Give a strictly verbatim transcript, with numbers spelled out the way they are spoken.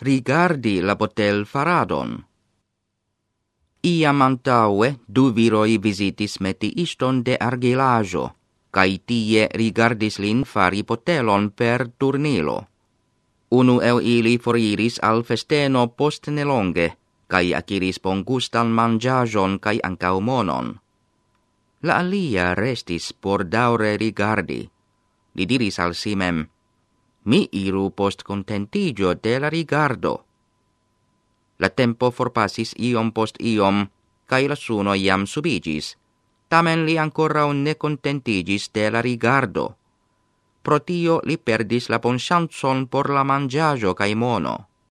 rigardi la botel faradon. Iam antaue du viroi visitis metiiston de argilajo, kai tie rigardis lin fari botelon per turnilo. Unu el ili foriris al festeno post nelonge, kai akiris bongustan mangiajon kai ancau monon. La alia restis por daure rigardi. Li diris al si mem, mi iru post contentigio de la rigardo. La tempo forpassis iom post iom, kai la suno iam subigis, tamen li ancora un ne contentigis de la rigardo. Pro tio li perdis la bonŝancon por la mangiajo kai mono.